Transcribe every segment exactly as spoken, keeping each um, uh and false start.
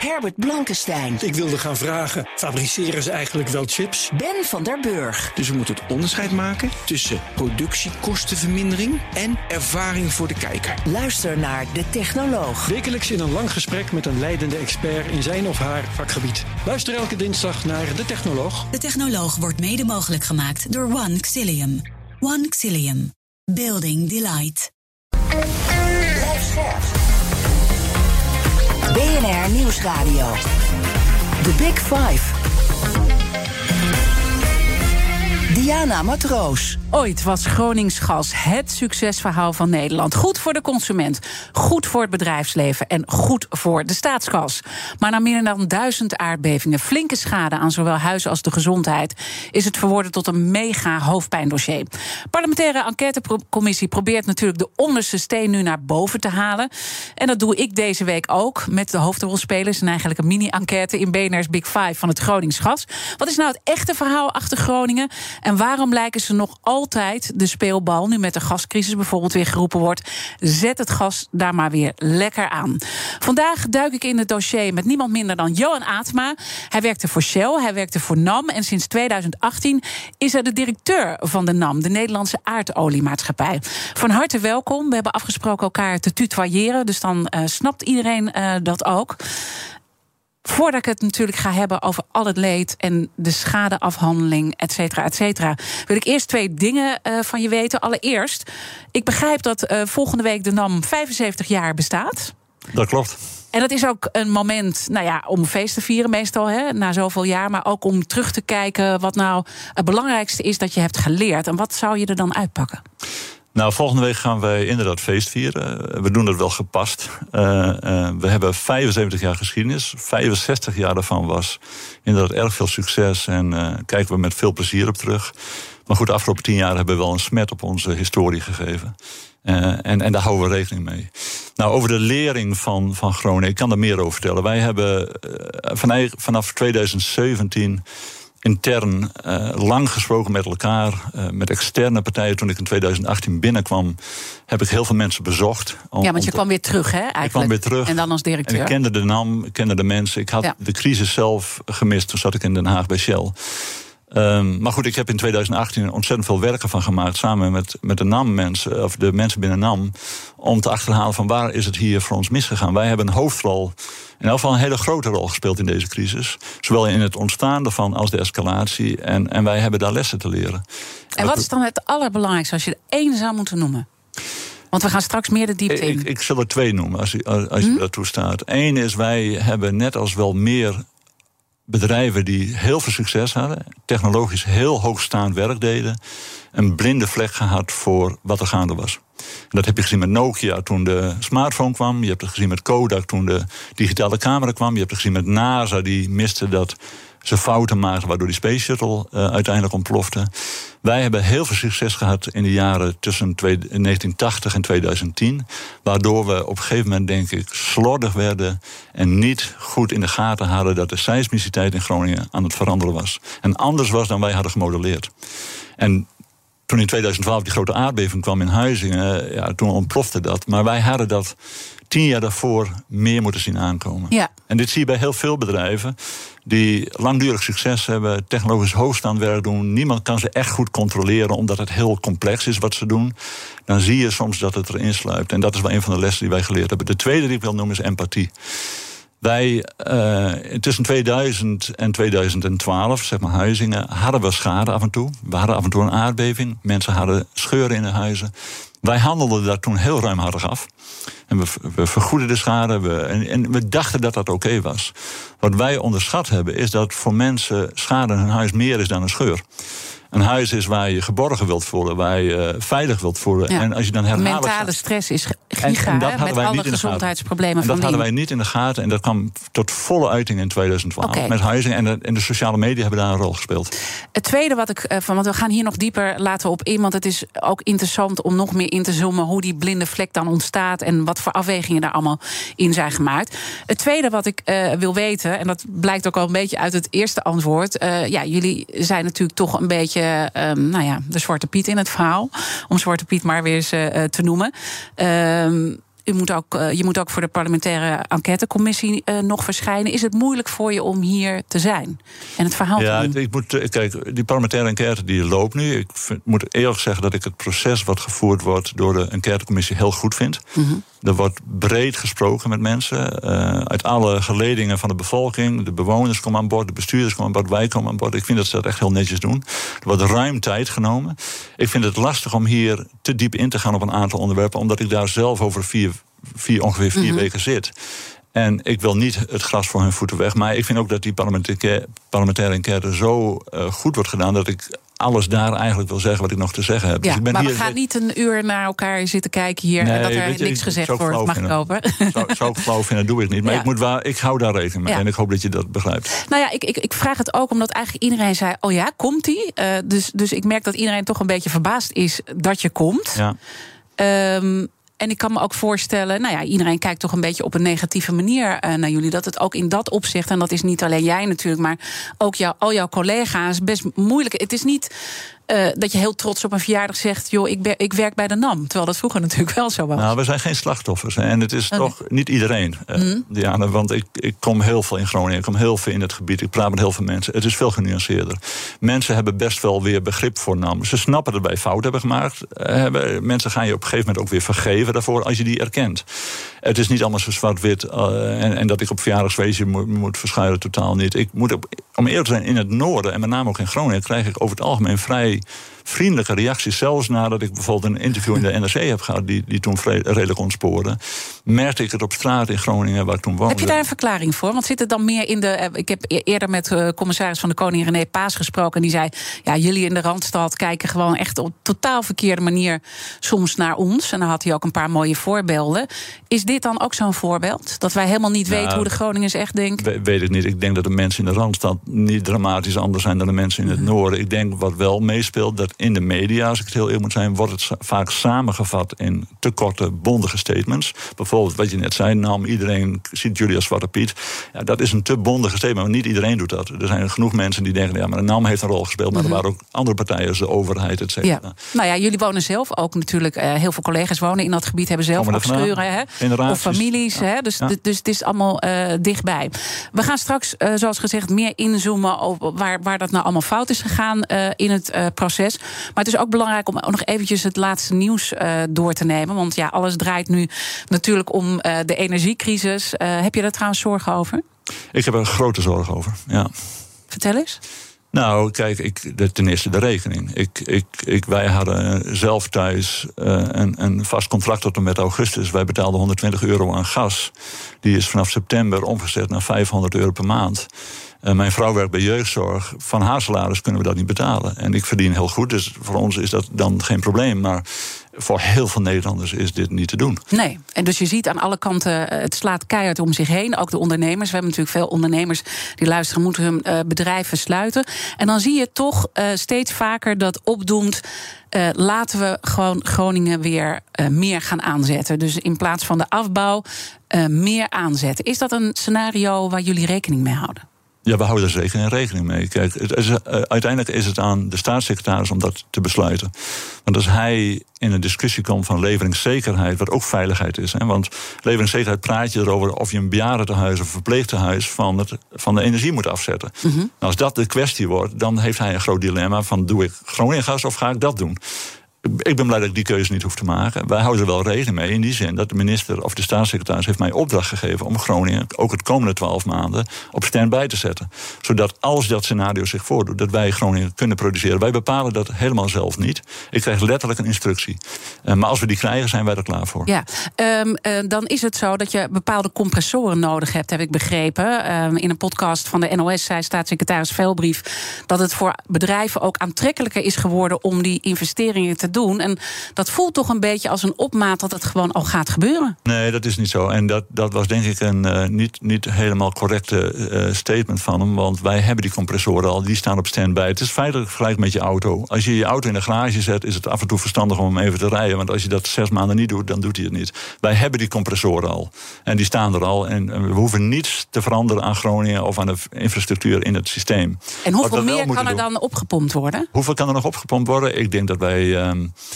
Herbert Blankenstein. Ik wilde gaan vragen, fabriceren ze eigenlijk wel chips? Ben van der Burg. Dus we moeten het onderscheid maken tussen productiekostenvermindering en ervaring voor de kijker. Luister naar De Technoloog. Wekelijks in een lang gesprek met een leidende expert in zijn of haar vakgebied. Luister elke dinsdag naar De Technoloog. De Technoloog wordt mede mogelijk gemaakt door One Xilium. One Xilium. Building Delight. Blijf scherp. B N R Nieuwsradio. The Big Five. Diana Matroos. Ooit was Gronings Gas het succesverhaal van Nederland. Goed voor de consument, goed voor het bedrijfsleven en goed voor de staatskas. Maar na meer dan duizend aardbevingen, flinke schade aan zowel huizen als de gezondheid, is het verworden tot een mega hoofdpijndossier. Parlementaire enquêtecommissie probeert natuurlijk de onderste steen nu naar boven te halen. En dat doe ik deze week ook met de hoofdrolspelers en eigenlijk een mini-enquête in B N R's Big Five van het Gronings Gas. Wat is nou het echte verhaal achter Groningen? En waarom lijken ze nog altijd de speelbal, nu met de gascrisis bijvoorbeeld weer geroepen wordt, zet het gas daar maar weer lekker aan. Vandaag duik ik in het dossier met niemand minder dan Johan Aatma. Hij werkte voor Shell, hij werkte voor NAM en sinds tweeduizend achttien is hij de directeur van de NAM, de Nederlandse aardoliemaatschappij. Van harte welkom. We hebben afgesproken elkaar te tutoyeren, dus dan uh, snapt iedereen uh, dat ook. Voordat ik het natuurlijk ga hebben over al het leed en de schadeafhandeling, et cetera, et cetera, wil ik eerst twee dingen uh, van je weten. Allereerst, ik begrijp dat uh, volgende week de NAM vijfenzeventig jaar bestaat. Dat klopt. En dat is ook een moment, nou ja, om feest te vieren meestal, hè, na zoveel jaar, maar ook om terug te kijken wat nou het belangrijkste is dat je hebt geleerd. En wat zou je er dan uitpakken? Nou, volgende week gaan wij inderdaad feest vieren. We doen dat wel gepast. Uh, uh, we hebben vijfenzeventig jaar geschiedenis. vijfenzestig jaar daarvan was inderdaad erg veel succes. En uh, kijken we met veel plezier op terug. Maar goed, de afgelopen tien jaar hebben we wel een smet op onze historie gegeven. Uh, en, en daar houden we rekening mee. Nou, over de lering van, van Groningen, ik kan er meer over vertellen. Wij hebben uh, vanaf tweeduizend zeventien... intern uh, lang gesproken met elkaar, uh, met externe partijen. Toen ik in tweeduizend achttien binnenkwam, heb ik heel veel mensen bezocht. Om, ja, want je te... kwam weer terug, hè, eigenlijk. Ik kwam weer terug. En dan als directeur. En ik kende de NAM, ik kende de mensen. Ik had ja. de crisis zelf gemist. Toen zat ik in Den Haag bij Shell. Um, maar goed, ik heb in tweeduizend achttien ontzettend veel werk ervan gemaakt, samen met, met de NAM-mensen, of de mensen binnen NAM, om te achterhalen van waar is het hier voor ons misgegaan. Wij hebben een hoofdrol, in elk geval een hele grote rol gespeeld in deze crisis. Zowel in het ontstaan ervan als de escalatie. En, en wij hebben daar lessen te leren. En wat is dan het allerbelangrijkste als je er één zou moeten noemen? Want we gaan straks meer de diepte in. Ik, ik zal er twee noemen, als, u, als hm? je dat toestaat. Eén is, wij hebben net als wel meer bedrijven die heel veel succes hadden, technologisch heel hoogstaand werk deden, een blinde vlek gehad voor wat er gaande was. En dat heb je gezien met Nokia toen de smartphone kwam. Je hebt het gezien met Kodak toen de digitale camera kwam. Je hebt het gezien met NASA, die miste dat ze fouten maakten, waardoor die Space Shuttle uh, uiteindelijk ontplofte. Wij hebben heel veel succes gehad in de jaren tussen negentien tachtig en tweeduizend tien... waardoor we op een gegeven moment, denk ik, slordig werden en niet goed in de gaten hadden dat de seismiciteit in Groningen aan het veranderen was. En anders was dan wij hadden gemodelleerd. En toen in tweeduizend twaalf die grote aardbeving kwam in Huizingen, ja, toen ontplofte dat. Maar wij hadden dat tien jaar daarvoor meer moeten zien aankomen. Ja. En dit zie je bij heel veel bedrijven die langdurig succes hebben, technologisch hoogstaand werk doen. Niemand kan ze echt goed controleren, omdat het heel complex is wat ze doen. Dan zie je soms dat het erin sluipt. En dat is wel een van de lessen die wij geleerd hebben. De tweede die ik wil noemen is empathie. Wij, uh, tussen tweeduizend en tweeduizend twaalf, zeg maar Huizingen, hadden we schade af en toe. We hadden af en toe een aardbeving. Mensen hadden scheuren in hun huizen. Wij handelden daar toen heel ruimhartig af. En we, we vergoeden de schade. We, en, en we dachten dat dat oké was. Wat wij onderschat hebben, is dat voor mensen schade in hun huis meer is dan een scheur. Een huis is waar je geborgen wilt voelen, waar je veilig wilt voelen. Ja. En als je dan herhaaldelijk... Mentale stress is giga, en, en dat hè, hadden met wij alle niet in gezondheidsproblemen en van dat dien. hadden wij niet in de gaten. En dat kwam tot volle uiting in tweeduizend twaalf. Okay. Met Huizingen. En de, en de sociale media hebben daar een rol gespeeld. Het tweede wat ik van, want we gaan hier nog dieper laten op in, want het is ook interessant om nog meer in te zoomen hoe die blinde vlek dan ontstaat en wat voor afwegingen daar allemaal in zijn gemaakt. Het tweede wat ik uh, wil weten, en dat blijkt ook al een beetje uit het eerste antwoord. Uh, ja, jullie zijn natuurlijk toch een beetje, um, nou ja, de Zwarte Piet in het verhaal. Om Zwarte Piet maar weer eens uh, te noemen. Um, U moet ook, uh, je moet ook voor de parlementaire enquêtecommissie uh, nog verschijnen. Is het moeilijk voor je om hier te zijn en het verhaal ja, te doen? Ik moet, kijk, die parlementaire enquête die loopt nu. Ik vind, moet eerlijk zeggen dat ik het proces wat gevoerd wordt door de enquêtecommissie heel goed vind. Mm-hmm. Er wordt breed gesproken met mensen. Uh, uit alle geledingen van de bevolking. De bewoners komen aan boord, de bestuurders komen aan boord, wij komen aan boord. Ik vind dat ze dat echt heel netjes doen. Er wordt ruim tijd genomen. Ik vind het lastig om hier te diep in te gaan op een aantal onderwerpen, omdat ik daar zelf over vier, vier, ongeveer vier mm-hmm. weken zit. En ik wil niet het gras voor hun voeten weg. Maar ik vind ook dat die parlementaire, parlementaire enquête zo uh, goed wordt gedaan dat ik alles daar eigenlijk wil zeggen wat ik nog te zeggen heb. Ja, dus ik ben maar hier, we gaan niet een uur naar elkaar zitten kijken hier nee, en dat er je, niks gezegd wordt, mag kopen. Zou, zou ik flauw vinden, doe ik niet. Maar ja. ik, moet waar, ik hou daar rekening mee ja. en ik hoop dat je dat begrijpt. Nou ja, ik, ik, ik vraag het ook omdat eigenlijk iedereen zei, oh ja, komt-ie? Uh, dus, dus ik merk dat iedereen toch een beetje verbaasd is dat je komt. Ja. Um, En ik kan me ook voorstellen, nou ja, iedereen kijkt toch een beetje op een negatieve manier uh, naar jullie. Dat het ook in dat opzicht, en dat is niet alleen jij natuurlijk, maar ook jou, al jouw collega's, best moeilijk. Het is niet uh, dat je heel trots op een verjaardag zegt, joh, ik, ben, ik werk bij de N A M. Terwijl dat vroeger natuurlijk wel zo was. Nou, we zijn geen slachtoffers. Hè. En het is okay. toch niet iedereen, uh, mm. Diana. Want ik, ik kom heel veel in Groningen, ik kom heel veel in het gebied. Ik praat met heel veel mensen. Het is veel genuanceerder. Mensen hebben best wel weer begrip voor N A M. Ze snappen dat wij fout hebben gemaakt. Uh, hebben, mensen gaan je op een gegeven moment ook weer vergeven daarvoor als je die erkent. Het is niet allemaal zo zwart-wit uh, en, en dat ik op verjaardagsfeestje moet, moet verschuilen, totaal niet. Ik moet op, om eerlijk te zijn, in het noorden en met name ook in Groningen krijg ik over het algemeen vrij vriendelijke reacties. Zelfs nadat ik bijvoorbeeld een interview in de N R C heb gehad, die, die toen redelijk ontspoorde, merkte ik het op straat in Groningen waar ik toen woonde. Heb je daar een verklaring voor? Want zit het dan meer in de... Ik heb eerder met uh, commissaris van de Koning René Paas gesproken en die zei, ja, jullie in de Randstad kijken gewoon echt op totaal verkeerde manier soms naar ons. En dan had hij ook een paar mooie voorbeelden. Is dit dan ook zo'n voorbeeld? Dat wij helemaal niet nou, weten hoe de Groningers echt denken? Weet ik niet. Ik denk dat de mensen in de Randstad niet dramatisch anders zijn dan de mensen in het noorden. Ik denk wat wel meespeelt, dat in de media, als ik het heel eerlijk moet zijn, wordt het vaak samengevat in te korte, bondige statements. Bijvoorbeeld wat je net zei, N A M, iedereen ziet jullie als Zwarte Piet. Ja, dat is een te bondige statement, maar niet iedereen doet dat. Er zijn genoeg mensen die denken, ja, maar de N A M heeft een rol gespeeld, maar mm-hmm. er waren ook andere partijen, de overheid, et cetera. Ja. Nou ja, jullie wonen zelf ook natuurlijk, uh, heel veel collega's wonen in dat gebied, hebben zelf ook scheuren, hè? Of families, ja. Hè? Dus, ja. dus het is allemaal uh, dichtbij. We gaan straks, uh, zoals gezegd, meer inzoomen op waar, waar dat nou allemaal fout is gegaan uh, in het uh, proces. Maar het is ook belangrijk om ook nog eventjes het laatste nieuws uh, door te nemen. Want ja, alles draait nu natuurlijk om uh, de energiecrisis. Uh, heb je daar trouwens zorgen over? Ik heb er grote zorgen over, ja. Vertel eens. Nou, kijk, ik, de, ten eerste de rekening. Ik, ik, ik, wij hadden zelf thuis uh, een, een vast contract tot en met augustus. Wij betaalden honderdtwintig euro aan gas. Die is vanaf september omgezet naar vijfhonderd euro per maand. Uh, mijn vrouw werkt bij jeugdzorg. Van haar salaris kunnen we dat niet betalen. En ik verdien heel goed, dus voor ons is dat dan geen probleem. Maar voor heel veel Nederlanders is dit niet te doen. Nee, en dus je ziet aan alle kanten, het slaat keihard om zich heen. Ook de ondernemers. We hebben natuurlijk veel ondernemers die luisteren, moeten hun uh, bedrijven sluiten. En dan zie je toch uh, steeds vaker dat opdoemt, Uh, laten we gewoon Groningen weer uh, meer gaan aanzetten. Dus in plaats van de afbouw uh, meer aanzetten. Is dat een scenario waar jullie rekening mee houden? Ja, we houden er zeker in rekening mee. Kijk, het is, uh, uiteindelijk is het aan de staatssecretaris om dat te besluiten. Want als hij in een discussie komt van leveringszekerheid, wat ook veiligheid is. Hè, want leveringszekerheid praat je erover of je een bejaardentehuis of een verpleegtehuis van, het, van de energie moet afzetten. Mm-hmm. Nou, als dat de kwestie wordt, dan heeft hij een groot dilemma van, doe ik Groningengas of ga ik dat doen? Ik ben blij dat ik die keuze niet hoef te maken. Wij houden er wel rekening mee in die zin dat de minister of de staatssecretaris heeft mij opdracht gegeven om Groningen ook het komende twaalf maanden op stand-by te zetten. Zodat als dat scenario zich voordoet, dat wij Groningen kunnen produceren. Wij bepalen dat helemaal zelf niet. Ik krijg letterlijk een instructie. Uh, maar als we die krijgen, zijn wij er klaar voor. Ja, um, uh, dan is het zo dat je bepaalde compressoren nodig hebt, heb ik begrepen. Um, in een podcast van de N O S zei staatssecretaris Velbrief dat het voor bedrijven ook aantrekkelijker is geworden om die investeringen te doen. En dat voelt toch een beetje als een opmaat dat het gewoon al gaat gebeuren. Nee, dat is niet zo. En dat, dat was denk ik een uh, niet, niet helemaal correcte uh, statement van hem. Want wij hebben die compressoren al, die staan op stand-by. Het is feitelijk gelijk met je auto. Als je je auto in de garage zet, is het af en toe verstandig om hem even te rijden. Want als je dat zes maanden niet doet, dan doet hij het niet. Wij hebben die compressoren al. En die staan er al. En we hoeven niets te veranderen aan Groningen of aan de infrastructuur in het systeem. En hoeveel meer kan er doen, dan opgepompt worden? Hoeveel kan er nog opgepompt worden? Ik denk dat wij Um,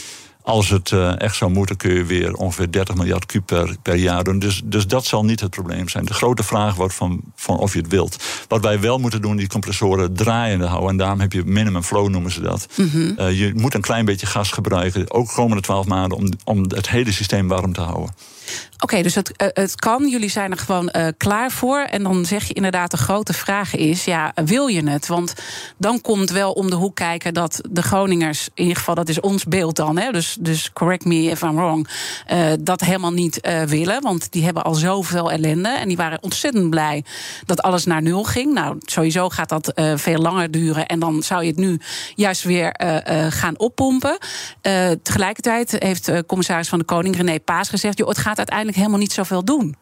Als het uh, echt zou moeten, kun je weer ongeveer dertig miljard kuub per, per jaar doen. Dus, dus dat zal niet het probleem zijn. De grote vraag wordt van, van of je het wilt. Wat wij wel moeten doen, die compressoren draaiende houden. En daarom heb je minimum flow, noemen ze dat. Mm-hmm. Uh, je moet een klein beetje gas gebruiken, ook komende twaalf maanden, om, om het hele systeem warm te houden. Oké, okay, dus het, uh, het kan, jullie zijn er gewoon uh, klaar voor. En dan zeg je inderdaad, de grote vraag is, ja, wil je het? Want dan komt wel om de hoek kijken dat de Groningers, in ieder geval dat is ons beeld dan, hè, dus, dus correct me if I'm wrong, uh, dat helemaal niet uh, willen. Want die hebben al zoveel ellende en die waren ontzettend blij dat alles naar nul ging. Nou, sowieso gaat dat uh, veel langer duren en dan zou je het nu juist weer uh, uh, gaan oppompen. Uh, tegelijkertijd heeft uh, commissaris van de Koning, René Paas, gezegd, joh, het gaat uiteindelijk helemaal niet zoveel doen.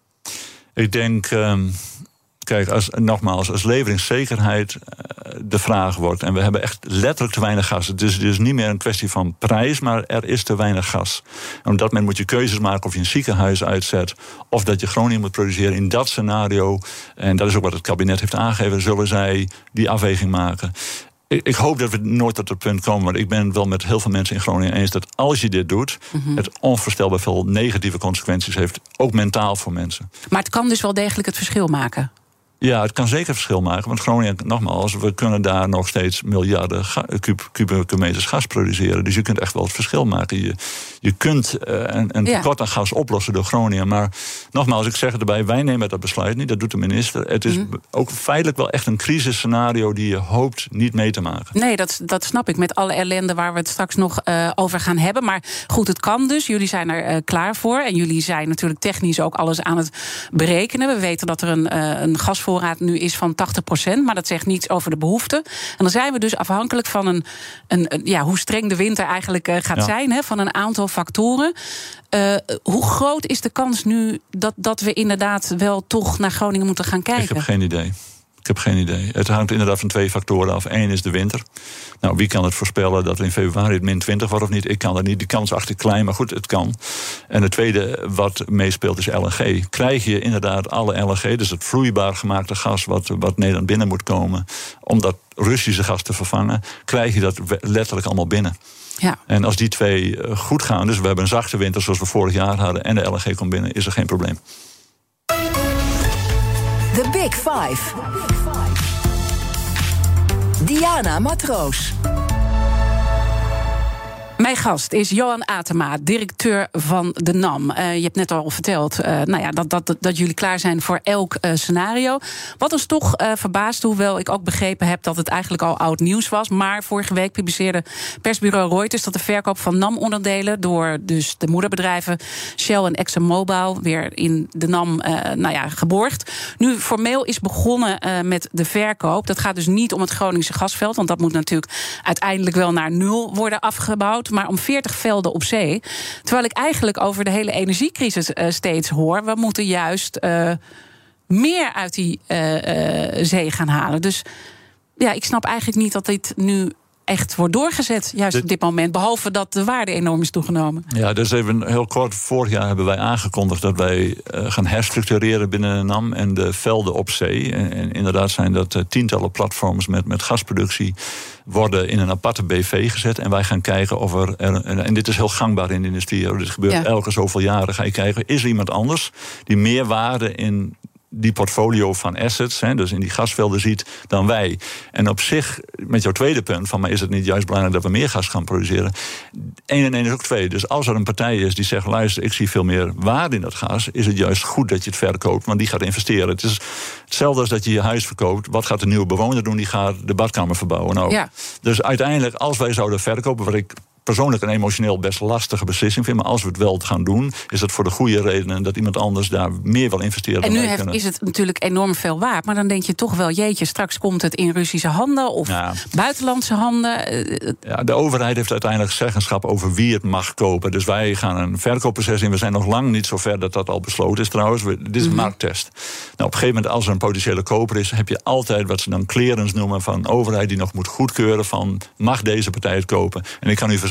Ik denk, um, kijk, als, nogmaals, als leveringszekerheid uh, de vraag wordt, en we hebben echt letterlijk te weinig gas. Het is dus niet meer een kwestie van prijs, maar er is te weinig gas. En op dat moment moet je keuzes maken of je een ziekenhuis uitzet, of dat je Groningen moet produceren. In dat scenario, en dat is ook wat het kabinet heeft aangegeven, zullen zij die afweging maken. Ik hoop dat we nooit tot het punt komen, maar ik ben het wel met heel veel mensen in Groningen eens dat als je dit doet, mm-hmm. het onvoorstelbaar veel negatieve consequenties heeft, ook mentaal voor mensen. Maar het kan dus wel degelijk het verschil maken? Ja, het kan zeker verschil maken. Want Groningen, nogmaals, we kunnen daar nog steeds miljarden ga, kub, kubieke meters gas produceren. Dus je kunt echt wel het verschil maken. Je, je kunt uh, een, een tekort ja. aan gas oplossen door Groningen. Maar nogmaals, ik zeg het erbij, wij nemen dat besluit niet. Dat doet de minister. Het is mm. ook feitelijk wel echt een crisisscenario die je hoopt niet mee te maken. Nee, dat, dat snap ik. Met alle ellende waar we het straks nog uh, over gaan hebben. Maar goed, het kan dus. Jullie zijn er uh, klaar voor. En jullie zijn natuurlijk technisch ook alles aan het berekenen. We weten dat er een, uh, een gasvoorraad nu is van tachtig procent, maar dat zegt niets over de behoefte. En dan zijn we dus afhankelijk van een, een, een ja, hoe streng de winter eigenlijk uh, gaat ja. zijn, hè, van een aantal factoren. Uh, hoe groot is de kans nu dat, dat we inderdaad wel toch naar Groningen moeten gaan kijken? Ik heb geen idee. Ik heb geen idee. Het hangt inderdaad van twee factoren af. Eén is de winter. Nou, wie kan het voorspellen dat er in februari het min twintig wordt of niet? Ik kan dat niet. Die kans is achter klein, maar goed, het kan. En het tweede wat meespeelt is L N G. Krijg je inderdaad alle L N G, dus het vloeibaar gemaakte gas wat, wat Nederland binnen moet komen, om dat Russische gas te vervangen, krijg je dat letterlijk allemaal binnen. Ja. En als die twee goed gaan, dus we hebben een zachte winter zoals we vorig jaar hadden en de L N G komt binnen, is er geen probleem. The Big Five. Diana Matroos. Mijn gast is Johan Atema, directeur van de N A M. Uh, je hebt net al verteld uh, nou ja, dat, dat, dat jullie klaar zijn voor elk uh, scenario. Wat ons toch uh, verbaast, hoewel ik ook begrepen heb dat het eigenlijk al oud nieuws was. Maar vorige week publiceerde persbureau Reuters dat de verkoop van N A M-onderdelen door dus de moederbedrijven Shell en ExxonMobil weer in de N A M uh, nou ja, geborgd. Nu formeel is begonnen uh, met de verkoop. Dat gaat dus niet om het Groningse gasveld, want dat moet natuurlijk uiteindelijk wel naar nul worden afgebouwd, maar om veertig velden op zee. Terwijl ik eigenlijk over de hele energiecrisis uh, steeds hoor, we moeten juist uh, meer uit die uh, uh, zee gaan halen. Dus ja, ik snap eigenlijk niet dat dit nu echt wordt doorgezet, juist op dit moment. Behalve dat de waarde enorm is toegenomen. Ja, dus even heel kort. Vorig jaar hebben wij aangekondigd dat wij uh, gaan herstructureren binnen de N A M en de velden op zee. En, en inderdaad zijn dat uh, tientallen platforms met, met gasproductie worden in een aparte B V gezet. En wij gaan kijken of er, en dit is heel gangbaar in de industrie, dit gebeurt ja. elke zoveel jaren, ga je kijken, is er iemand anders die meer waarde in die portfolio van assets, hè, dus in die gasvelden ziet, dan wij. En op zich, met jouw tweede punt, van maar is het niet juist belangrijk dat we meer gas gaan produceren? Eén en één is ook twee. Dus als er een partij is die zegt, luister, ik zie veel meer waarde in dat gas, is het juist goed dat je het verkoopt, want die gaat investeren. Het is hetzelfde als dat je je huis verkoopt. Wat gaat de nieuwe bewoner doen? Die gaat de badkamer verbouwen. Nou, ja. Dus uiteindelijk, als wij zouden verkopen, wat ik persoonlijk een emotioneel best lastige beslissing vind, maar als we het wel gaan doen, is het voor de goede redenen dat iemand anders daar meer wil investeren. En nu heeft, is het natuurlijk enorm veel waard, maar dan denk je toch wel, jeetje, straks komt het in Russische handen of ja. buitenlandse handen. Ja, de overheid heeft uiteindelijk zeggenschap over wie het mag kopen. Dus wij gaan een verkoopproces in. We zijn nog lang niet zo ver dat dat al besloten is trouwens. Dit is een mm-hmm. markttest. Nou, op een gegeven moment, als er een potentiële koper is, heb je altijd wat ze dan clearance noemen van overheid die nog moet goedkeuren van mag deze partij het kopen. En ik kan u verzekeren,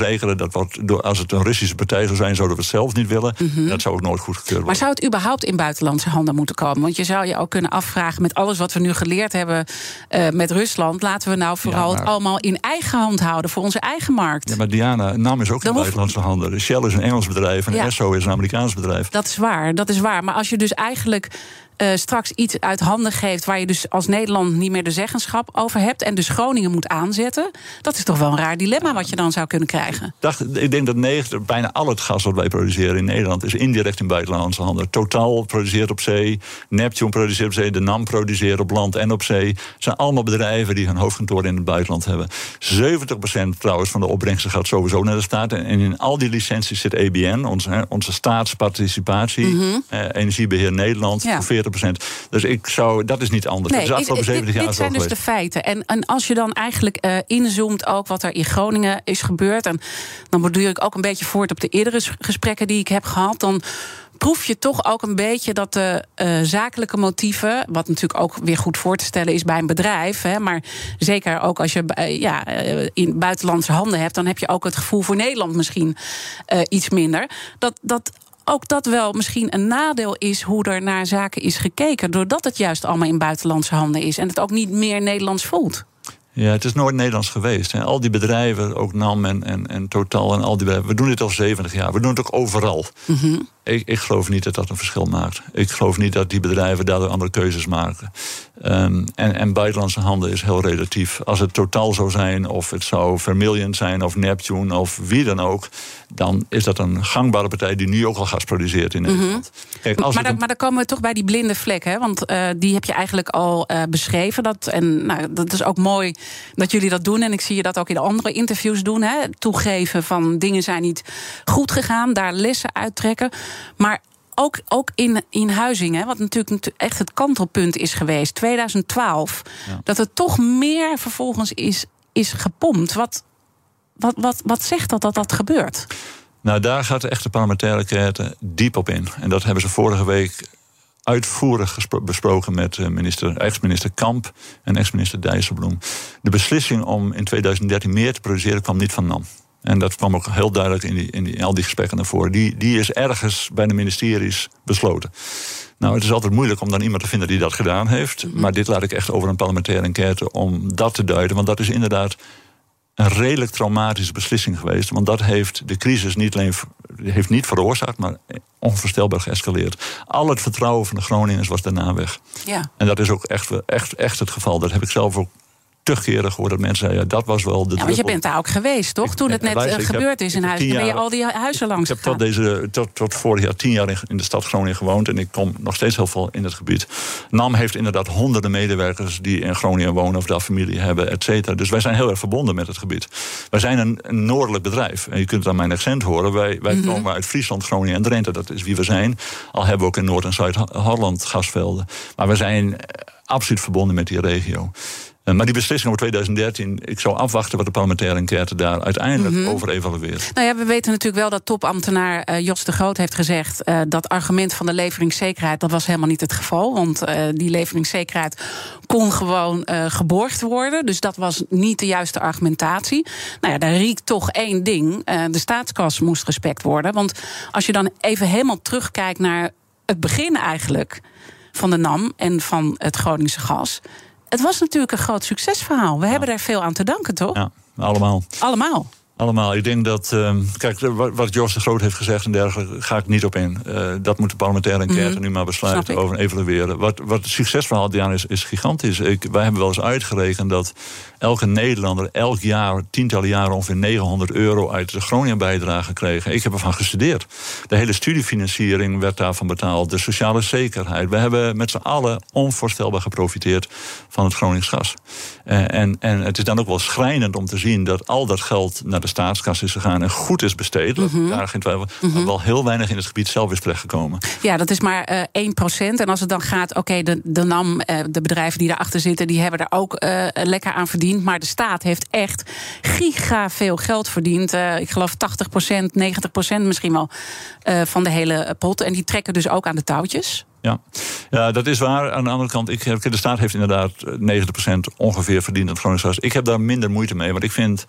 inregelen. Dat wordt door, als het een Russische partij zou zijn, zouden we het zelf niet willen. Mm-hmm. Dat zou ook nooit goedgekeurd worden. Maar zou het überhaupt in buitenlandse handen moeten komen? Want je zou je ook kunnen afvragen, met alles wat we nu geleerd hebben uh, met Rusland, laten we nou vooral ja, maar... het allemaal in eigen hand houden voor onze eigen markt. Ja, maar Diana, NAM is ook in buitenlandse handen. De Shell is een Engels bedrijf en ja. Esso is een Amerikaans bedrijf. Dat is waar, dat is waar. Maar als je dus eigenlijk Uh, straks iets uit handen geeft waar je dus als Nederland niet meer de zeggenschap over hebt en dus Groningen moet aanzetten, dat is toch wel een raar dilemma wat je dan zou kunnen krijgen. Dacht, ik denk dat negen, bijna al het gas wat wij produceren in Nederland is indirect in buitenlandse handen. Total produceert op zee, Neptune produceert op zee, de NAM produceert op land en op zee. Het zijn allemaal bedrijven die hun hoofdkantoor in het buitenland hebben. zeventig procent trouwens van de opbrengsten gaat sowieso naar de staat. En in al die licenties zit E B N, onze, onze staatsparticipatie, mm-hmm. eh, Energiebeheer Nederland, ja. voor veertig procent. Dus ik zou, dat is niet anders. Nee, dat is de afgelopen zeventig jaar dit zijn dus geweest. De feiten. En, en als je dan eigenlijk uh, inzoomt ook wat er in Groningen is gebeurd, en dan borduur ik ook een beetje voort op de eerdere gesprekken die ik heb gehad, dan proef je toch ook een beetje dat de uh, zakelijke motieven, wat natuurlijk ook weer goed voor te stellen is bij een bedrijf, hè, maar zeker ook als je uh, ja, uh, in buitenlandse handen hebt, dan heb je ook het gevoel voor Nederland misschien uh, iets minder. Dat, dat ook dat wel misschien een nadeel is hoe er naar zaken is gekeken, doordat het juist allemaal in buitenlandse handen is en het ook niet meer Nederlands voelt. Ja, het is nooit Nederlands geweest. Hè. Al die bedrijven, ook NAM en, en, en Total en al die bedrijven, we doen dit al zeventig jaar. We doen het ook overal. Mm-hmm. Ik, ik geloof niet dat dat een verschil maakt. Ik geloof niet dat die bedrijven daardoor andere keuzes maken. Um, en, en buitenlandse handen is heel relatief. Als het Total zou zijn, of het zou Vermilion zijn, of Neptune, of wie dan ook, dan is dat een gangbare partij die nu ook al gas produceert in Nederland. Mm-hmm. Kijk, als maar, dan, een... maar dan komen we toch bij die blinde vlek, hè? Want uh, die heb je eigenlijk al uh, beschreven. Dat, en nou, dat is ook mooi dat jullie dat doen. En ik zie je dat ook in de andere interviews doen. Hè? Toegeven van dingen zijn niet goed gegaan, daar lessen uittrekken. Maar ook, ook in, in Huizingen, wat natuurlijk echt het kantelpunt is geweest, twintig twaalf, ja. dat er toch meer vervolgens is, is gepompt. Wat, wat, wat, wat zegt dat dat dat gebeurt? Nou, daar gaat de echte parlementaire enquête diep op in. En dat hebben ze vorige week uitvoerig gespro- besproken met minister, ex-minister Kamp en ex-minister Dijsselbloem. De beslissing om in twintig dertien meer te produceren kwam niet van NAM. En dat kwam ook heel duidelijk in, die, in, die, in al die gesprekken naar voren. Die, die is ergens bij de ministeries besloten. Nou, het is altijd moeilijk om dan iemand te vinden die dat gedaan heeft. Mm-hmm. Maar dit laat ik echt over een parlementaire enquête om dat te duiden. Want dat is inderdaad een redelijk traumatische beslissing geweest. Want dat heeft de crisis niet alleen heeft niet veroorzaakt, maar onvoorstelbaar geëscaleerd. Al het vertrouwen van de Groningers was daarna weg. Ja. En dat is ook echt, echt, echt het geval. Dat heb ik zelf ook tug keren gehoord dat mensen zeiden, ja, dat was wel de ja, want je bent daar ook geweest, toch? Toen het net uh, gebeurd is in huis. Dan ben je al die huizen langs Ik heb tot, deze, tot, tot vorig jaar tien jaar in, in de stad Groningen gewoond. En ik kom nog steeds heel veel in het gebied. NAM heeft inderdaad honderden medewerkers die in Groningen wonen of daar familie hebben, et cetera. Dus wij zijn heel erg verbonden met het gebied. Wij zijn een, een noordelijk bedrijf. En je kunt het aan mijn accent horen. Wij, wij mm-hmm. komen uit Friesland, Groningen en Drenthe. Dat is wie we zijn. Al hebben we ook in Noord- en Zuid-Holland gasvelden. Maar we zijn absoluut verbonden met die regio. Maar die beslissing over twintig dertien, ik zou afwachten wat de parlementaire enquête daar uiteindelijk mm-hmm. over evalueert. Nou ja, we weten natuurlijk wel dat topambtenaar uh, Jos de Groot heeft gezegd, Uh, dat argument van de leveringszekerheid, dat was helemaal niet het geval. Want uh, die leveringszekerheid kon gewoon uh, geborgd worden. Dus dat was niet de juiste argumentatie. Nou ja, daar riekt toch één ding. Uh, de staatskas moest respect worden. Want als je dan even helemaal terugkijkt naar het begin eigenlijk van de NAM en van het Groningse gas. Het was natuurlijk een groot succesverhaal. We ja. hebben daar veel aan te danken, toch? Ja, allemaal. Allemaal. Allemaal. Ik denk dat, uh, kijk, wat Jos de Groot heeft gezegd en dergelijke, ga ik niet op in. Uh, dat moet de parlementaire enquête mm-hmm. nu maar besluiten over en evalueren. Wat, wat het succesverhaal, Diana, is, is gigantisch. Ik, wij hebben wel eens uitgerekend dat elke Nederlander elk jaar, tientallen jaren, ongeveer negenhonderd euro uit de Groningen bijdrage kreeg. Ik heb ervan gestudeerd. De hele studiefinanciering werd daarvan betaald. De sociale zekerheid. We hebben met z'n allen onvoorstelbaar geprofiteerd van het Gronings gas. Uh, en, en het is dan ook wel schrijnend om te zien dat al dat geld naar de staatskas is gegaan en goed is besteed. Mm-hmm. Daar geen twijfel. Mm-hmm. Maar wel heel weinig in het gebied zelf is terechtgekomen. Ja, dat is maar uh, één procent. En als het dan gaat, oké, okay, de, de NAM, uh, de bedrijven die daarachter zitten, die hebben er ook uh, lekker aan verdiend. Maar de staat heeft echt giga veel geld verdiend. Uh, ik geloof tachtig procent, negentig procent misschien wel uh, van de hele pot. En die trekken dus ook aan de touwtjes. Ja. ja, dat is waar. Aan de andere kant, ik heb, de staat heeft inderdaad negentig procent ongeveer verdiend aan het Gronings gas. Ik heb daar minder moeite mee, want ik vind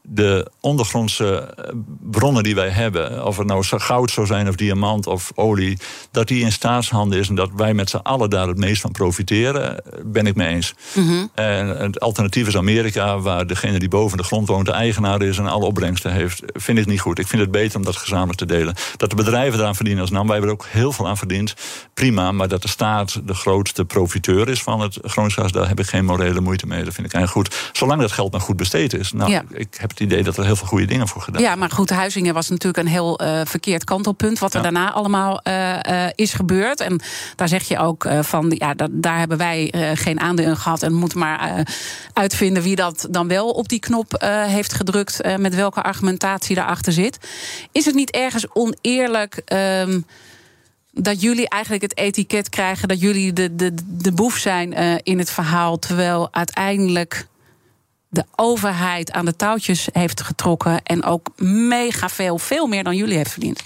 de ondergrondse bronnen die wij hebben, of het nou goud zou zijn of diamant of olie, dat die in staatshanden is en dat wij met z'n allen daar het meest van profiteren, ben ik mee eens. Mm-hmm. En het alternatief is Amerika, waar degene die boven de grond woont de eigenaar is en alle opbrengsten heeft, vind ik niet goed. Ik vind het beter om dat gezamenlijk te delen. Dat de bedrijven eraan verdienen als NAM, wij hebben er ook heel veel aan verdiend, prima, maar dat de staat de grootste profiteur is van het Gronings gas, daar heb ik geen morele moeite mee. Dat vind ik eigenlijk goed. Zolang dat geld maar goed besteed is. Nou, ja. Ik heb het idee dat er heel veel goede dingen voor gedaan Ja, maar goed, Huizingen was natuurlijk een heel uh, verkeerd kantelpunt, wat er ja. daarna allemaal uh, uh, is gebeurd. En daar zeg je ook uh, van, ja, da- daar hebben wij uh, geen aandeel in gehad en moeten maar uh, uitvinden wie dat dan wel op die knop uh, heeft gedrukt, uh, met welke argumentatie daarachter zit. Is het niet ergens oneerlijk Um, dat jullie eigenlijk het etiket krijgen dat jullie de, de, de boef zijn uh, in het verhaal, terwijl uiteindelijk de overheid aan de touwtjes heeft getrokken en ook mega veel, veel meer dan jullie heeft verdiend?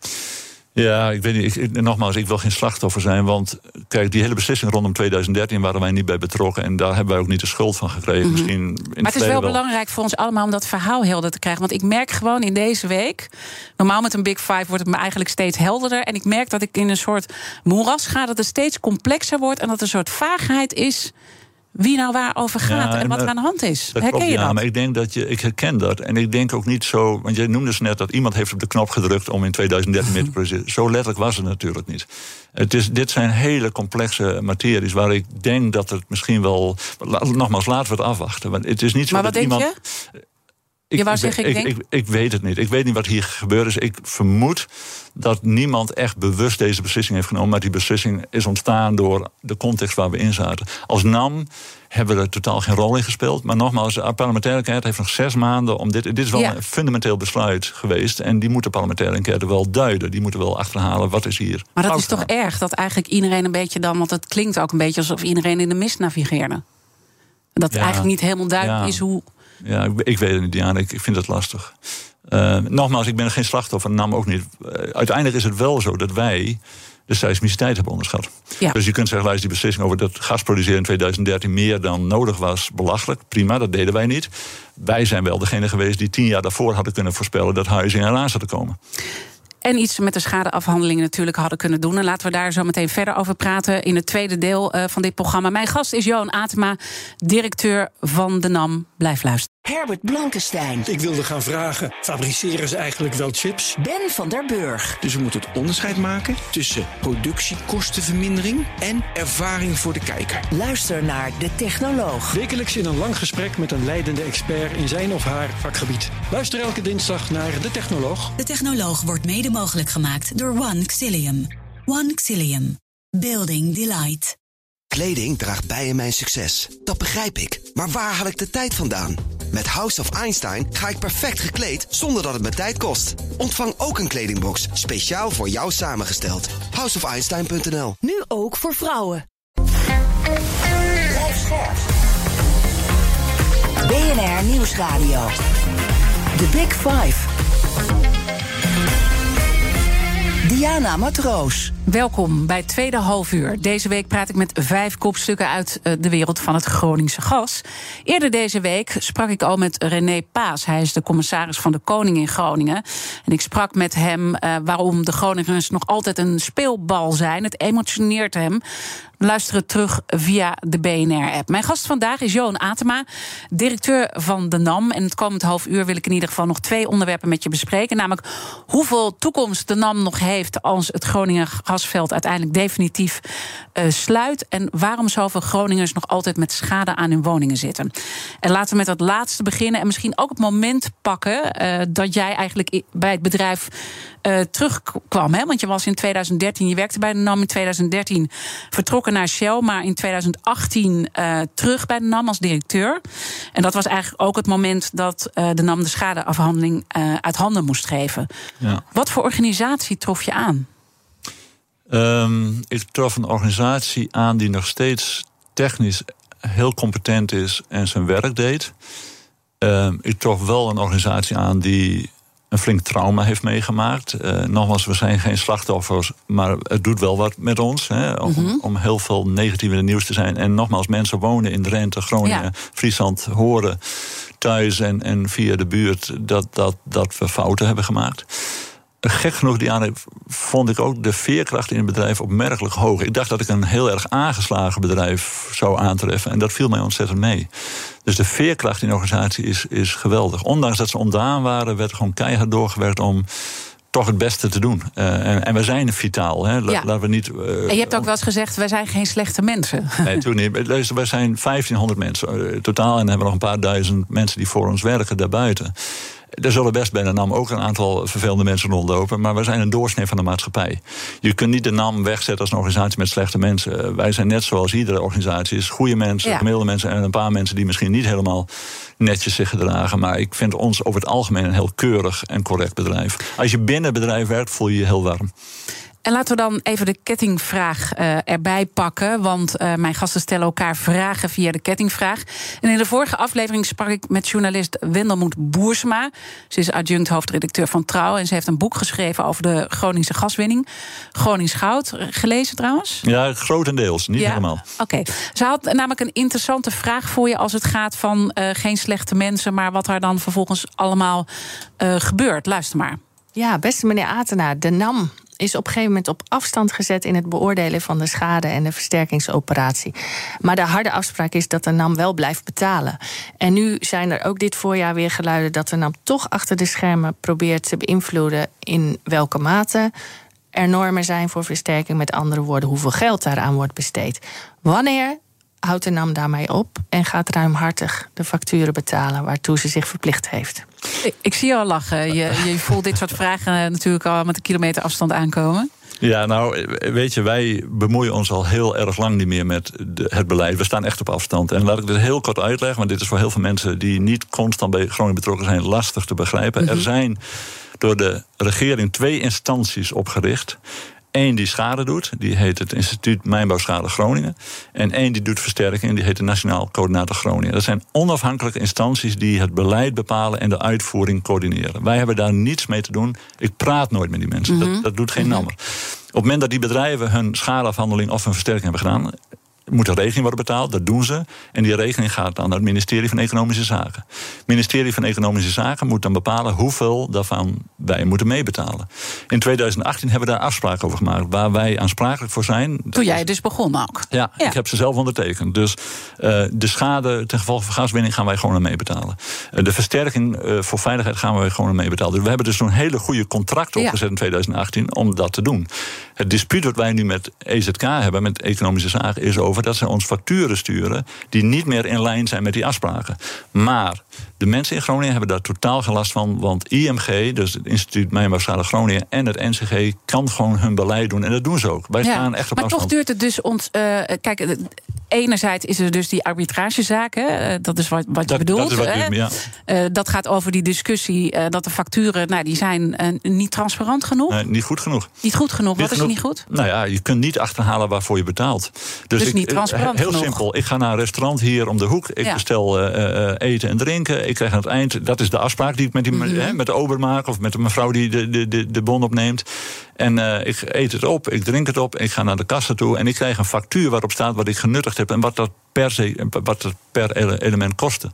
Ja, ik weet niet. Ik, nogmaals, ik wil geen slachtoffer zijn. Want kijk, die hele beslissing rondom tweeduizend dertien waren wij niet bij betrokken. En daar hebben wij ook niet de schuld van gekregen. Mm-hmm. Misschien in maar het is wel, wel belangrijk voor ons allemaal om dat verhaal helder te krijgen. Want ik merk gewoon in deze week, normaal met een Big Five wordt het me eigenlijk steeds helderder. En ik merk dat ik in een soort moeras ga, dat het steeds complexer wordt. En dat er een soort vaagheid is wie nou waarover gaat ja, en wat er aan de hand is. Dat herken klopt, je ja, dat? Maar ik denk dat je, ik herken dat. En ik denk ook niet zo, want je noemde dus net dat iemand heeft op de knop gedrukt om in tweeduizend dertien mee te produceren. Zo letterlijk was het natuurlijk niet. Het is, dit zijn hele complexe materies waar ik denk dat het misschien wel, nogmaals, laten we het afwachten. Want het is niet zo maar dat wat iemand. Denk je? Ik, je wou zeggen, ik, ik, denk... ik, ik weet het niet. Ik weet niet wat hier gebeurd is. Ik vermoed dat niemand echt bewust deze beslissing heeft genomen. Maar die beslissing is ontstaan door de context waar we in zaten. Als NAM hebben we er totaal geen rol in gespeeld. Maar nogmaals, de parlementaire enquête heeft nog zes maanden om dit. Dit is wel ja. een fundamenteel besluit geweest. En die moet de parlementaire enquête wel duiden. Die moeten wel achterhalen wat is hier. Maar dat is toch erg dat eigenlijk iedereen een beetje dan, want het klinkt ook een beetje alsof iedereen in de mist navigeerde. Dat ja. eigenlijk niet helemaal duidelijk ja. is hoe. Ja, ik, ik weet het niet, Diana. Ik, ik vind het lastig. Uh, nogmaals, ik ben geen slachtoffer, NAM ook niet. Uh, uiteindelijk is het wel zo dat wij de seismiciteit hebben onderschat. Ja. Dus je kunt zeggen, luister, die beslissing over dat gas produceren in tweeduizend dertien meer dan nodig was, belachelijk. Prima, dat deden wij niet. Wij zijn wel degene geweest die tien jaar daarvoor hadden kunnen voorspellen dat Huizingen eraan zou komen. En iets met de schadeafhandelingen natuurlijk hadden kunnen doen. En laten we daar zo meteen verder over praten in het tweede deel uh, van dit programma. Mijn gast is Johan Atema, directeur van de NAM. Blijf luisteren. Herbert Blankenstein. Ik wilde gaan vragen, fabriceren ze eigenlijk wel chips? Ben van der Burg. Dus we moeten het onderscheid maken tussen productiekostenvermindering en ervaring voor de kijker. Luister naar De Technoloog. Wekelijks in een lang gesprek met een leidende expert in zijn of haar vakgebied. Luister elke dinsdag naar De Technoloog. De Technoloog wordt mede mogelijk gemaakt door One Xilium. One Xilium. Building Delight. Kleding draagt bij in mijn succes. Dat begrijp ik. Maar waar haal ik de tijd vandaan? Met House of Einstein ga ik perfect gekleed zonder dat het me tijd kost. Ontvang ook een kledingbox, speciaal voor jou samengesteld. house of einstein punt n l. Nu ook voor vrouwen. B N R Nieuwsradio. The Big Five. Diana Matroos. Welkom bij het tweede halfuur. Deze week praat ik met vijf kopstukken uit de wereld van het Groningse gas. Eerder deze week sprak ik al met René Paas. Hij is de commissaris van de Koning in Groningen. En ik sprak met hem uh, waarom de Groningers nog altijd een speelbal zijn. Het emotioneert hem. Luisteren terug via de B N R-app. Mijn gast vandaag is Johan Atema, directeur van de NAM. En het komend half uur wil ik in ieder geval nog twee onderwerpen met je bespreken. Namelijk hoeveel toekomst de NAM nog heeft als het Groningen gasveld uiteindelijk definitief uh, sluit. En waarom zoveel Groningers nog altijd met schade aan hun woningen zitten. En laten we met dat laatste beginnen. En misschien ook het moment pakken uh, dat jij eigenlijk bij het bedrijf uh, terugkwam. Hè? Want je was in tweeduizend dertien, je werkte bij de NAM in tweeduizend dertien, vertrokken naar Shell, maar in tweeduizend achttien uh, terug bij de NAM als directeur. En dat was eigenlijk ook het moment dat uh, de NAM de schadeafhandeling uh, uit handen moest geven. Ja. Wat voor organisatie trof je aan? Um, ik trof een organisatie aan die nog steeds technisch heel competent is en zijn werk deed. Um, ik trof wel een organisatie aan die een flink trauma heeft meegemaakt. Uh, nogmaals, we zijn geen slachtoffers, maar het doet wel wat met ons. Hè, om, mm-hmm. om heel veel negatief in het nieuws te zijn. En nogmaals, mensen wonen in Drenthe, Groningen, ja. Friesland, horen thuis en, en via de buurt dat, dat, dat we fouten hebben gemaakt. Gek genoeg, Diana, vond ik ook de veerkracht in het bedrijf opmerkelijk hoog. Ik dacht dat ik een heel erg aangeslagen bedrijf zou aantreffen. En dat viel mij ontzettend mee. Dus de veerkracht in de organisatie is, is geweldig. Ondanks dat ze ontdaan waren, werd er gewoon keihard doorgewerkt om toch het beste te doen. Uh, en, en we zijn vitaal. Hè. La, ja. Laten we niet, uh, en je hebt ook wel eens gezegd, wij zijn geen slechte mensen. Nee, toen niet. Wij zijn vijftienhonderd mensen uh, totaal. En dan hebben we nog een paar duizend mensen die voor ons werken daarbuiten. Er zullen best bij de N A M ook een aantal vervelende mensen rondlopen, maar wij zijn een doorsnee van de maatschappij. Je kunt niet de N A M wegzetten als een organisatie met slechte mensen. Wij zijn net zoals iedere organisatie is. Goede mensen, ja. gemiddelde mensen en een paar mensen die misschien niet helemaal netjes zich gedragen. Maar ik vind ons over het algemeen een heel keurig en correct bedrijf. Als je binnen het bedrijf werkt, voel je je heel warm. En laten we dan even de kettingvraag uh, erbij pakken. Want uh, mijn gasten stellen elkaar vragen via de kettingvraag. En in de vorige aflevering sprak ik met journalist Wendelmoed Boersma. Ze is adjunct hoofdredacteur van Trouw. En ze heeft een boek geschreven over de Groningse gaswinning. Gronings Goud. Gelezen trouwens? Ja, grotendeels. Niet ja? helemaal. Oké. Okay. Ze had namelijk een interessante vraag voor je als het gaat van uh, geen slechte mensen, maar wat er dan vervolgens allemaal uh, gebeurt. Luister maar. Ja, beste meneer Atenaar, de N A M is op een gegeven moment op afstand gezet in het beoordelen van de schade en de versterkingsoperatie. Maar de harde afspraak is dat de N A M wel blijft betalen. En nu zijn er ook dit voorjaar weer geluiden dat de N A M toch achter de schermen probeert te beïnvloeden in welke mate er normen zijn voor versterking. Met andere woorden, hoeveel geld daaraan wordt besteed. Wanneer houdt de N A M daarmee op en gaat ruimhartig de facturen betalen waartoe ze zich verplicht heeft? Ik, ik zie je al lachen. Je, je voelt dit soort vragen natuurlijk al met een kilometer afstand aankomen. Ja, nou, weet je, wij bemoeien ons al heel erg lang niet meer met de, het beleid. We staan echt op afstand. En laat ik dit heel kort uitleggen, want dit is voor heel veel mensen die niet constant bij Groningen betrokken zijn lastig te begrijpen. Mm-hmm. Er zijn door de regering twee instanties opgericht. Eén die schade doet, die heet het Instituut Mijnbouwschade Groningen. En één die doet versterking, die heet de Nationaal Coördinator Groningen. Dat zijn onafhankelijke instanties die het beleid bepalen en de uitvoering coördineren. Wij hebben daar niets mee te doen. Ik praat nooit met die mensen. Mm-hmm. dat, dat doet geen nammer. Op het moment dat die bedrijven hun schadeafhandeling of hun versterking hebben gedaan, moet een rekening worden betaald, dat doen ze. En die rekening gaat dan naar het ministerie van Economische Zaken. Het ministerie van Economische Zaken moet dan bepalen hoeveel daarvan wij moeten meebetalen. In tweeduizend achttien hebben we daar afspraken over gemaakt, waar wij aansprakelijk voor zijn. Toen jij dus begon ook. Ja, ja. Ik heb ze zelf ondertekend. Dus uh, de schade ten gevolge van gaswinning gaan wij gewoon aan meebetalen. Uh, de versterking uh, voor veiligheid gaan wij gewoon aan meebetalen. Dus we hebben dus zo'n hele goede contract opgezet ja. in tweeduizend achttien om dat te doen. Het dispuut wat wij nu met E Z K hebben, met Economische Zaken, is over dat ze ons facturen sturen die niet meer in lijn zijn met die afspraken. Maar de mensen in Groningen hebben daar totaal geen last van, want I M G, dus het Instituut Mijnbouwschade Groningen en het N C G kan gewoon hun beleid doen en dat doen ze ook. Wij ja, staan echt op maar afstand. Toch duurt het dus ons. Uh, kijk, enerzijds is er dus die arbitragezaak, hè, dat is wat, wat je dat, bedoelt. Dat, is wat u, ja. uh, dat gaat over die discussie uh, dat de facturen, nou, die zijn uh, niet transparant genoeg. Nee, niet goed genoeg. Niet goed genoeg. Niet wat genoeg. is niet goed? Nou ja, je kunt niet achterhalen waarvoor je betaalt. Dus, dus ik, niet transparant heel genoeg. simpel. Ik ga naar een restaurant hier om de hoek. Ik ja. bestel uh, uh, eten en drinken. Ik krijg aan het eind, dat is de afspraak die ik met, die, mm-hmm. hè, met de ober maak, of met de mevrouw die de, de, de, de bon opneemt. En uh, ik eet het op, ik drink het op, ik ga naar de kassa toe en ik krijg een factuur waarop staat wat ik genuttigd heb en wat dat per, se, wat dat per element kostte.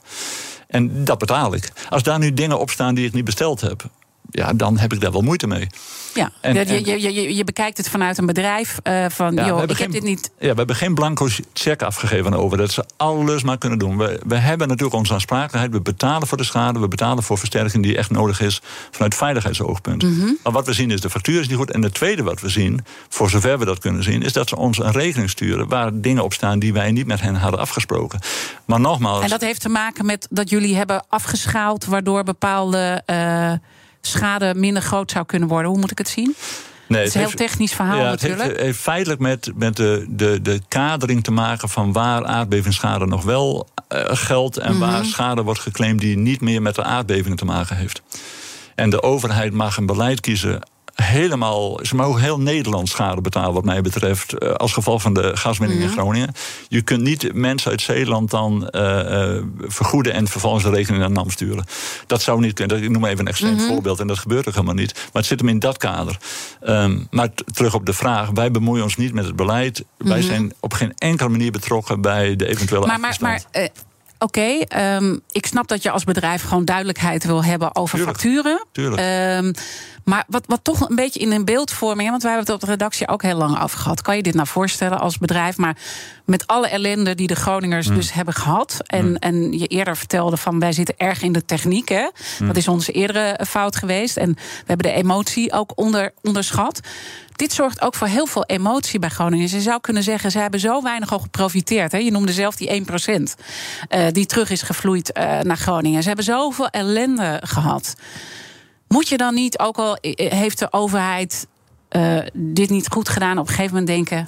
En dat betaal ik. Als daar nu dingen op staan die ik niet besteld heb, ja, dan heb ik daar wel moeite mee. Ja, en, je, en, je, je, je bekijkt het vanuit een bedrijf uh, van, ja, joh, ik geen, heb dit niet. Ja, we hebben geen blanco check afgegeven over dat ze alles maar kunnen doen. We, we hebben natuurlijk onze aansprakelijkheid. We betalen voor de schade, we betalen voor versterking die echt nodig is vanuit veiligheidsoogpunt. Mm-hmm. Maar wat we zien is de factuur is niet goed. En het tweede wat we zien, voor zover we dat kunnen zien, is dat ze ons een rekening sturen waar dingen op staan die wij niet met hen hadden afgesproken. Maar nogmaals. En dat heeft te maken met dat jullie hebben afgeschaald, waardoor bepaalde Uh, schade minder groot zou kunnen worden. Hoe moet ik het zien? Nee, het is een heel heeft, technisch verhaal ja, natuurlijk. Het heeft, heeft feitelijk met, met de, de, de kadering te maken van waar aardbevingsschade nog wel uh, geldt en mm-hmm. waar schade wordt geclaimd die niet meer met de aardbevingen te maken heeft. En de overheid mag een beleid kiezen helemaal, ze mogen heel Nederland schade betalen wat mij betreft, uh, als gevolg van de gaswinning mm-hmm. in Groningen. Je kunt niet mensen uit Zeeland dan uh, uh, vergoeden en vervolgens de rekening naar NAM sturen. Dat zou niet kunnen. Ik noem even een extreem mm-hmm. voorbeeld en dat gebeurt ook helemaal niet. Maar het zit hem in dat kader. Um, maar t- terug op de vraag, wij bemoeien ons niet met het beleid. Mm-hmm. Wij zijn op geen enkele manier betrokken bij de eventuele maar, achterstand. Maar, maar, uh, Oké, okay, um, ik snap dat je als bedrijf gewoon duidelijkheid wil hebben over Tuurlijk. facturen. Tuurlijk. Um, maar wat, wat toch een beetje in een beeldvorming, want wij hebben het op de redactie ook heel lang over gehad. Kan je dit nou voorstellen als bedrijf? Maar met alle ellende die de Groningers mm. dus hebben gehad. En, mm. en je eerder vertelde van wij zitten erg in de techniek. Hè? Mm. Dat is onze eerdere fout geweest. En we hebben de emotie ook onder, onderschat. Dit zorgt ook voor heel veel emotie bij Groningers. Je zou kunnen zeggen, ze hebben zo weinig al geprofiteerd. Hè? Je noemde zelf die één procent uh, die terug is gevloeid uh, naar Groningen. Ze hebben zoveel ellende gehad. Moet je dan niet, ook al heeft de overheid uh, dit niet goed gedaan, op een gegeven moment denken,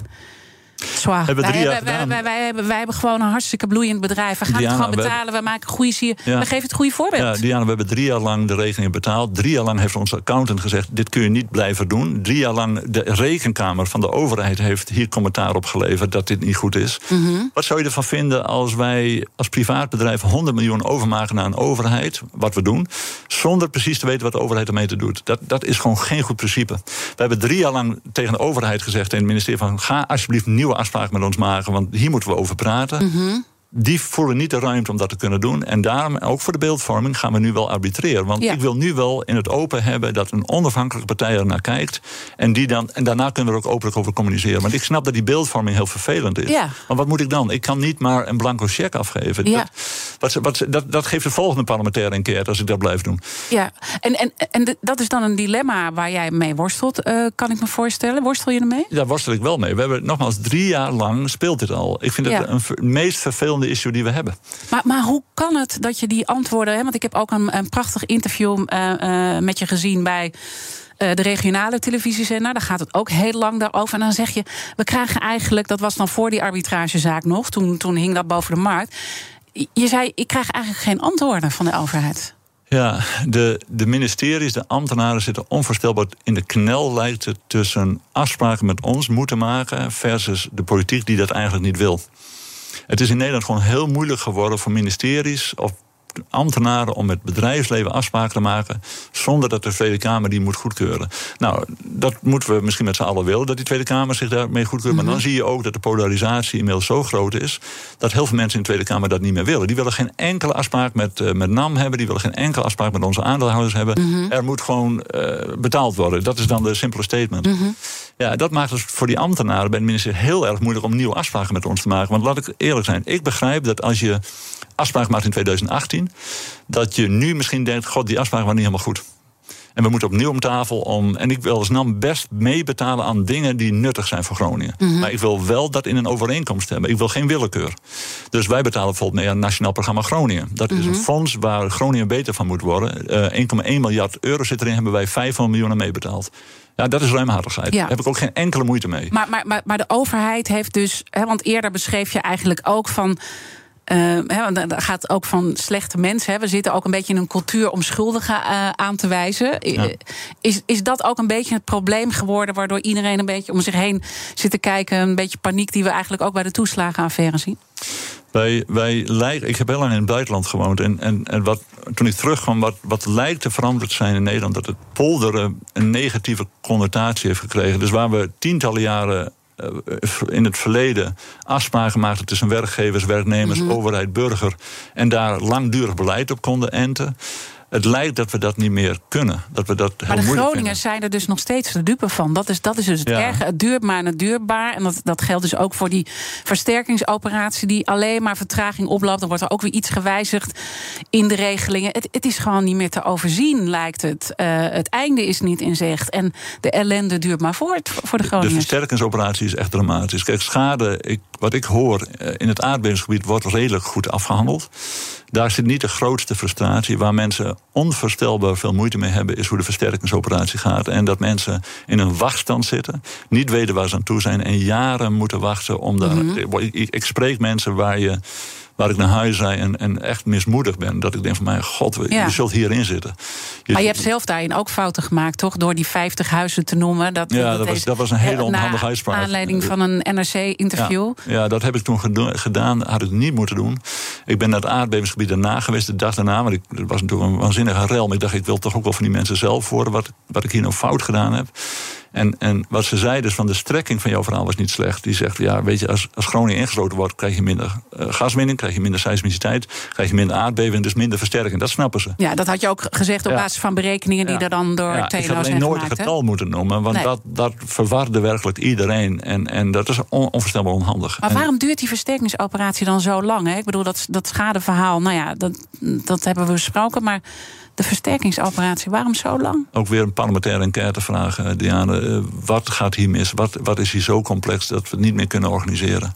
zwaar. Wij, wij, wij, wij, wij, hebben, wij hebben gewoon een hartstikke bloeiend bedrijf. We gaan Diana, het gewoon betalen, we, hebben, we maken goede sier. Ja. We geven het goede voorbeeld. Ja, Diana, we hebben drie jaar lang de rekeningen betaald. Drie jaar lang heeft onze accountant gezegd, dit kun je niet blijven doen. Drie jaar lang de rekenkamer van de overheid heeft hier commentaar op geleverd dat dit niet goed is. Mm-hmm. Wat zou je ervan vinden als wij als privaatbedrijf honderd miljoen overmaken naar een overheid, wat we doen, zonder precies te weten wat de overheid ermee te doet? Dat, dat is gewoon geen goed principe. We hebben drie jaar lang tegen de overheid gezegd, in het ministerie van, ga alsjeblieft nieuwe afspraken met ons maken, want hier moeten we over praten. Mm-hmm. Die voelen niet de ruimte om dat te kunnen doen. En daarom, ook voor de beeldvorming, gaan we nu wel arbitreren. Want ja. ik wil nu wel in het open hebben dat een onafhankelijke partij er naar kijkt. En, die dan, en daarna kunnen we er ook openlijk over communiceren. Want ik snap dat die beeldvorming heel vervelend is. Ja. Maar wat moet ik dan? Ik kan niet maar een blanco cheque afgeven. Ja. Dat, wat, wat, dat, dat geeft de volgende parlementaire enquête als ik dat blijf doen. Ja, en, en, en dat is dan een dilemma waar jij mee worstelt, uh, kan ik me voorstellen. Worstel je ermee? Daar worstel ik wel mee. We hebben nogmaals drie jaar lang speelt dit al. Ik vind het ja. een v- meest vervelende issue die we hebben. Maar, maar hoe kan het dat je die antwoorden, hè, want ik heb ook een, een prachtig interview uh, uh, met je gezien bij uh, de regionale televisiezender. Daar gaat het ook heel lang daarover. En dan zeg je, we krijgen eigenlijk, dat was dan voor die arbitragezaak nog, toen, toen hing dat boven de markt. Je zei, ik krijg eigenlijk geen antwoorden van de overheid. Ja, de, de ministeries, de ambtenaren zitten onvoorstelbaar in de knel, lijkt het, tussen afspraken met ons moeten maken versus de politiek die dat eigenlijk niet wil. Het is in Nederland gewoon heel moeilijk geworden voor ministeries of ambtenaren om met bedrijfsleven afspraken te maken zonder dat de Tweede Kamer die moet goedkeuren. Nou, dat moeten we misschien met z'n allen willen, dat die Tweede Kamer zich daarmee goedkeurt. Mm-hmm. Maar dan zie je ook dat de polarisatie inmiddels zo groot is dat heel veel mensen in de Tweede Kamer dat niet meer willen. Die willen geen enkele afspraak met, uh, met NAM hebben, die willen geen enkele afspraak met onze aandeelhouders hebben. Mm-hmm. Er moet gewoon uh, betaald worden. Dat is dan de simpele statement. Mm-hmm. Ja, dat maakt het voor die ambtenaren bij het ministerie heel erg moeilijk om nieuwe afspraken met ons te maken. Want laat ik eerlijk zijn, ik begrijp dat als je afspraak maakt in twintig achttien, dat je nu misschien denkt, god, die afspraken waren niet helemaal goed. En we moeten opnieuw om tafel om. En ik wil als NAM best meebetalen aan dingen die nuttig zijn voor Groningen. Mm-hmm. Maar ik wil wel dat in een overeenkomst hebben. Ik wil geen willekeur. Dus wij betalen bijvoorbeeld mee aan het Nationaal Programma Groningen. Dat mm-hmm. is een fonds waar Groningen beter van moet worden. Uh, één komma één miljard euro zit erin, hebben wij vijfhonderd miljoen aan meebetaald. Ja, dat is ruimhartigheid. Ja. Daar heb ik ook geen enkele moeite mee. Maar, maar, maar, maar de overheid heeft dus, hè, want eerder beschreef je eigenlijk ook van, Uh, he, dan gaat het ook van slechte mensen. He. We zitten ook een beetje in een cultuur om schuldigen uh, aan te wijzen. Ja. Is, is dat ook een beetje het probleem geworden, waardoor iedereen een beetje om zich heen zit te kijken, een beetje paniek die we eigenlijk ook bij de toeslagenaffaire zien? Wij, wij lijken, ik heb heel lang in het buitenland gewoond. En, en, en wat, toen ik terugkwam, wat, wat lijkt te veranderd zijn in Nederland, dat het polderen een negatieve connotatie heeft gekregen. Dus waar we tientallen jaren in het verleden afspraken maakten tussen werkgevers, werknemers, mm-hmm. overheid, burger, en daar langdurig beleid op konden enten. Het lijkt dat we dat niet meer kunnen. Dat we dat heel maar de Groningers vinden. Zijn er dus nog steeds de dupe van. Dat is, dat is dus het ja. erge. Het duurt maar en het duurbaar. En dat, dat geldt dus ook voor die versterkingsoperatie die alleen maar vertraging oploopt. Dan wordt er ook weer iets gewijzigd in de regelingen. Het, het is gewoon niet meer te overzien, lijkt het. Uh, het einde is niet in zicht. En de ellende duurt maar voort voor de Groningers. De versterkingsoperatie is echt dramatisch. Kijk, schade, ik, wat ik hoor, in het aardbevingsgebied wordt redelijk goed afgehandeld. Daar zit niet de grootste frustratie. Waar mensen onvoorstelbaar veel moeite mee hebben, is hoe de versterkingsoperatie gaat. En dat mensen in een wachtstand zitten, niet weten waar ze aan toe zijn en jaren moeten wachten om daar. Mm-hmm. Ik, ik spreek mensen waar je waar ik naar huis zei en, en echt mismoedig ben. Dat ik denk van mijn god, Ja. je zult hierin zitten. Je Maar je hebt zelf daarin ook fouten gemaakt, toch? Door die vijftig huizen te noemen. Dat, Ja, dat was, heeft- dat was een hele onhandige naar uitspraak. aanleiding van een N R C-interview. Ja, ja, dat heb ik toen gedo- gedaan. Had ik niet moeten doen. Ik ben naar het aardbevingsgebied daarna geweest, de dag daarna. Want ik, het was natuurlijk een waanzinnige rel. Maar ik dacht, ik wil toch ook wel van die mensen zelf horen wat, wat ik hier nou fout gedaan heb. En, en wat ze zei, dus van de strekking van jouw verhaal was niet slecht. Die zegt, ja, weet je, als, als Groningen ingesloten wordt, krijg je minder uh, gaswinning, krijg je minder seismiciteit, krijg je minder aardbeving, dus minder versterking. Dat snappen ze. Ja, dat had je ook gezegd op Ja. basis van berekeningen die Ja. er dan door Ja, T N O ik zijn had gemaakt. alleen nooit een hè? getal moeten noemen, want Nee. dat, dat verwarde werkelijk iedereen. En, en dat is on, onvoorstelbaar onhandig. Maar En- waarom duurt die versterkingsoperatie dan zo lang? Hè? Ik bedoel, dat, dat schadeverhaal, nou ja, dat, dat hebben we besproken. Maar de versterkingsoperatie, waarom zo lang? Ook weer een parlementaire enquête vragen, Diane. Uh, wat gaat hier mis? Wat, wat is hier zo complex dat we het niet meer kunnen organiseren?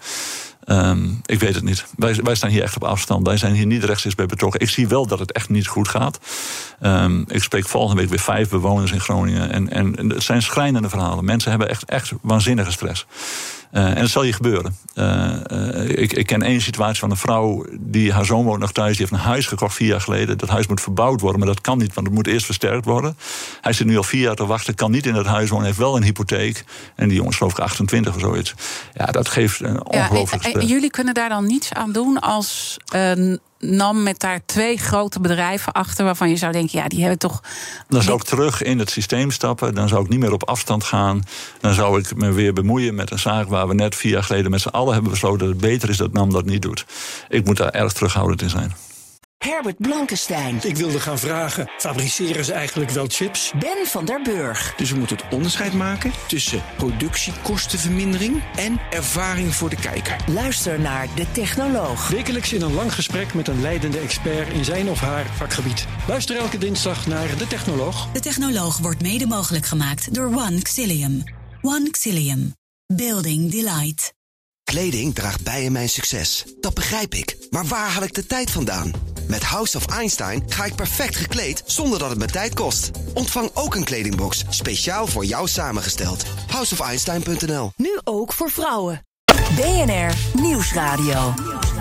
Um, ik weet het niet. Wij, wij staan hier echt op afstand. Wij zijn hier niet rechtstreeks bij betrokken. Ik zie wel dat het echt niet goed gaat. Um, ik spreek volgende week weer vijf bewoners in Groningen. En, en, en het zijn schrijnende verhalen. Mensen hebben echt, echt waanzinnige stress. Uh, en dat zal je gebeuren. Uh, uh, ik, ik ken één situatie van een vrouw die haar zoon woont nog thuis. Die heeft een huis gekocht vier jaar geleden. Dat huis moet verbouwd worden, maar dat kan niet, want het moet eerst versterkt worden. Hij zit nu al vier jaar te wachten, kan niet in dat huis wonen, heeft wel een hypotheek. En die jongen is geloof ik achtentwintig of zoiets. Ja, dat geeft een ongelooflijk Ja, en, stress. en jullie kunnen daar dan niets aan doen als uh, N A M met daar twee grote bedrijven achter, waarvan je zou denken, ja, die hebben toch. Dan zou ik terug in het systeem stappen. Dan zou ik niet meer op afstand gaan. Dan zou ik me weer bemoeien met een zaak waar we net vier jaar geleden met z'n allen hebben besloten dat het beter is dat N A M dat niet doet. Ik moet daar erg terughoudend in zijn. Herbert Blankenstein. Ik wilde gaan vragen, fabriceren ze eigenlijk wel chips? Ben van der Burg. Dus we moeten het onderscheid maken tussen productiekostenvermindering en ervaring voor de kijker. Luister naar De Technoloog. Wekelijks in een lang gesprek met een leidende expert in zijn of haar vakgebied. Luister elke dinsdag naar De Technoloog. De Technoloog wordt mede mogelijk gemaakt door One Xilium. One Xilium. Building Delight. Kleding draagt bij in mijn succes. Dat begrijp ik. Maar waar haal ik de tijd vandaan? Met House of Einstein ga ik perfect gekleed zonder dat het me tijd kost. Ontvang ook een kledingbox speciaal voor jou samengesteld. house of einstein punt n l. Nu ook voor vrouwen. B N R Nieuwsradio.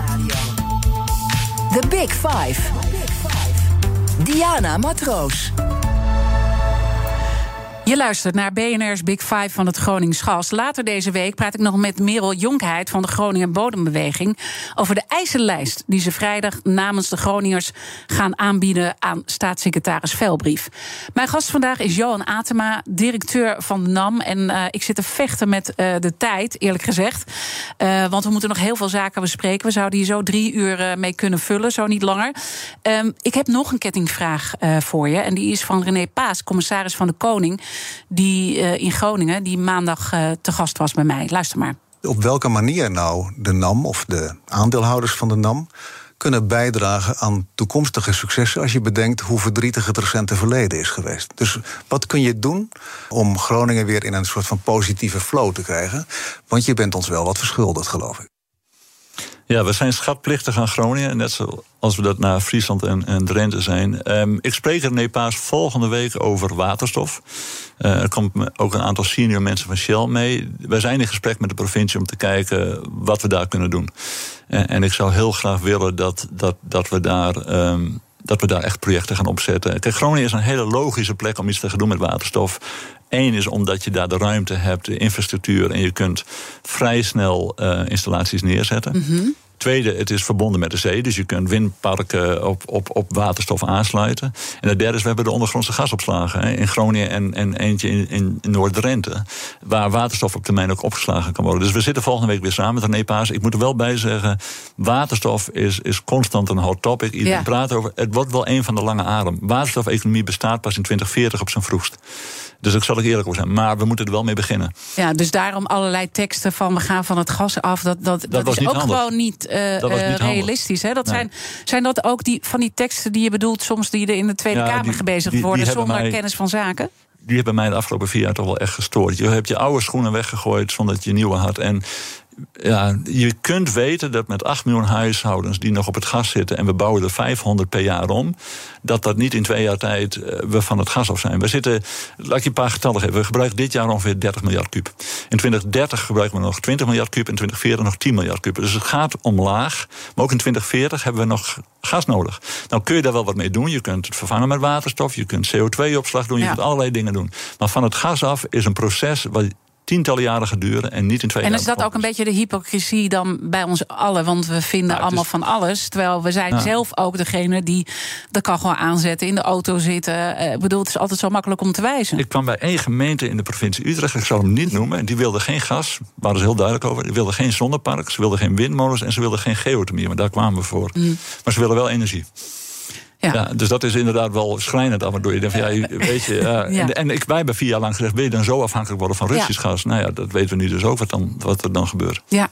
The Big Five. Diana Matroos. Je luistert naar B N R's Big Five van het Gronings Gas. Later deze week praat ik nog met Merel Jonkheid van de Groningen Bodembeweging over de eisenlijst die ze vrijdag namens de Groningers gaan aanbieden aan staatssecretaris Velbrief. Mijn gast vandaag is Johan Atema, directeur van de N A M. En uh, ik zit te vechten met uh, de tijd, eerlijk gezegd. Uh, want we moeten nog heel veel zaken bespreken. We zouden hier zo drie uur uh, mee kunnen vullen, zo niet langer. Um, ik heb nog een kettingvraag uh, voor je. En die is van René Paas, commissaris van de Koning, die uh, in Groningen, die maandag uh, te gast was bij mij. Luister maar. Op welke manier nou de N A M of de aandeelhouders van de N A M kunnen bijdragen aan toekomstige successen als je bedenkt hoe verdrietig het recente verleden is geweest. Dus wat kun je doen om Groningen weer in een soort van positieve flow te krijgen? Want je bent ons wel wat verschuldigd, geloof ik. Ja, we zijn schatplichtig aan Groningen, net zoals we dat naar Friesland en, en Drenthe zijn. Um, ik spreek René Paas volgende week over waterstof. Uh, er komt ook een aantal senior mensen van Shell mee. Wij zijn in gesprek met de provincie om te kijken wat we daar kunnen doen. Uh, en ik zou heel graag willen dat, dat, dat we daar Um, dat we daar echt projecten gaan opzetten. Kijk, Groningen is een hele logische plek om iets te gaan doen met waterstof. Eén is omdat je daar de ruimte hebt, de infrastructuur, en je kunt vrij snel uh, installaties neerzetten. Mm-hmm. Tweede, het is verbonden met de zee, dus je kunt windparken op, op, op waterstof aansluiten. En het derde is, we hebben de ondergrondse gasopslagen hè, in Groningen en, en eentje in, in Noord-Drenthe, waar waterstof op termijn ook opgeslagen kan worden. Dus we zitten volgende week weer samen met René Paas. Ik moet er wel bij zeggen, waterstof is, is constant een hot topic. Iedereen ja. praat over, het wordt wel een van de lange adem. Waterstofeconomie bestaat pas in twintig veertig op zijn vroegst. Dus daar zal ik eerlijk over zijn. Maar we moeten er wel mee beginnen. Ja, dus daarom allerlei teksten van we gaan van het gas af. Dat, dat, dat, dat is ook handig. Gewoon niet, uh, dat uh, niet realistisch. Hè? Dat nee. zijn, zijn dat ook die, van die teksten die je bedoelt soms die er in de Tweede ja, Kamer die, gebezigd die, worden die zonder mij, kennis van zaken? Die hebben mij de afgelopen vier jaar toch wel echt gestoord. Je hebt je oude schoenen weggegooid zonder dat je nieuwe had. En Ja, je kunt weten dat met acht miljoen huishoudens die nog op het gas zitten en we bouwen er vijfhonderd per jaar om, dat dat niet in twee jaar tijd uh, we van het gas af zijn. We zitten, laat ik je een paar getallen geven. We gebruiken dit jaar ongeveer dertig miljard kuub. In twintig dertig gebruiken we nog twintig miljard kuub, in twintig veertig nog tien miljard kuub. Dus het gaat omlaag. Maar ook in twintig veertig hebben we nog gas nodig. Nou kun je daar wel wat mee doen. Je kunt het vervangen met waterstof, je kunt C O twee opslag doen, je ja. kunt allerlei dingen doen. Maar van het gas af is een proces wat tientallen jaren gaat duren en niet in twee jaar. En is dat ook een beetje de hypocrisie dan bij ons allen? Want we vinden nou, allemaal is... van alles. Terwijl we zijn ja. zelf ook degene die dat kan gewoon aanzetten, in de auto zitten. Ik bedoel, het is altijd zo makkelijk om te wijzen. Ik kwam bij één gemeente in de provincie Utrecht, ik zal hem niet noemen. Die wilde geen gas, waren ze heel duidelijk over. Die wilden geen zonnepark, ze wilden geen windmolens en ze wilden geen geothermie. Maar daar kwamen we voor. Mm. Maar ze willen wel energie. Ja. Ja, dus dat is inderdaad wel schrijnend af en toe. Je denkt van, ja, weet je, ja. ja. En, en ik, wij hebben vier jaar lang gezegd, wil je dan zo afhankelijk worden van Russisch ja. gas? Nou ja, dat weten we nu dus ook wat, dan, wat er dan gebeurt. Ja.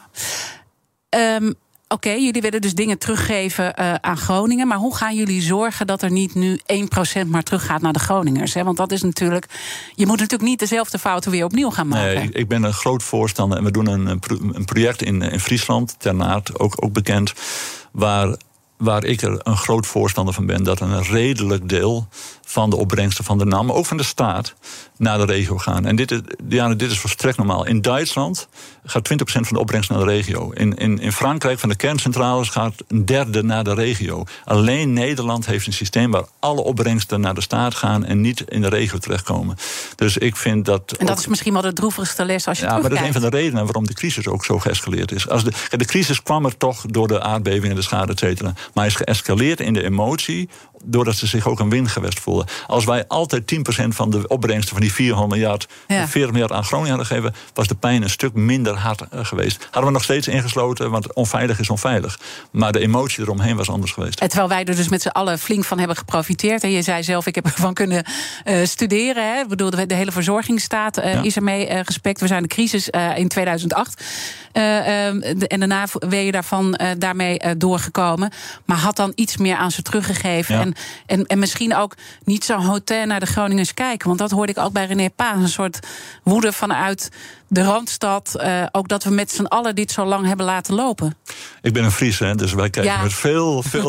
Um, Oké, okay, jullie willen dus dingen teruggeven uh, aan Groningen. Maar hoe gaan jullie zorgen dat er niet nu één procent maar teruggaat naar de Groningers? Hè? Want dat is natuurlijk, je moet natuurlijk niet dezelfde fouten weer opnieuw gaan maken. Nee, ik ben een groot voorstander. En we doen een, een project in, in Friesland, Ternaat, ook, ook bekend, waar... waar ik er een groot voorstander van ben, dat een redelijk deel van de opbrengsten van de N A M, maar ook van de staat, naar de regio gaan. En dit is, ja, dit is volstrekt normaal. In Duitsland gaat twintig procent van de opbrengst naar de regio. In, in, in Frankrijk, van de kerncentrales, gaat een derde naar de regio. Alleen Nederland heeft een systeem waar alle opbrengsten naar de staat gaan en niet in de regio terechtkomen. Dus ik vind dat... En dat ook, is misschien wel de droevigste les als je ja, terugkijkt. Maar dat is een van de redenen waarom de crisis ook zo geëscaleerd is. Als de, de crisis kwam er toch door de aardbevingen, de schade, et cetera. Maar hij is geëscaleerd in de emotie, doordat ze zich ook een windgewest voelden. Als wij altijd tien procent van de opbrengsten van die vierhonderd miljard, ja. veertig miljard aan Groningen hadden gegeven, was de pijn een stuk minder hard uh, geweest. Hadden we nog steeds ingesloten, want onveilig is onveilig. Maar de emotie eromheen was anders geweest. En terwijl wij er dus met z'n allen flink van hebben geprofiteerd. En je zei zelf, ik heb ervan kunnen uh, studeren. Hè. Ik bedoel, de, de hele verzorgingsstaat uh, ja. is ermee uh, gespekt. We zijn de crisis uh, in tweeduizend acht. Uh, uh, en daarna ben je daarvan uh, daarmee uh, doorgekomen. Maar had dan iets meer aan ze teruggegeven. Ja. En, en, en misschien ook niet zo hotel naar de Groningers kijken. Want dat hoorde ik ook bij René Paas. Een soort woede vanuit de Randstad. Uh, ook dat we met z'n allen dit zo lang hebben laten lopen. Ik ben een Fries, hè, dus wij kijken ja. met veel... veel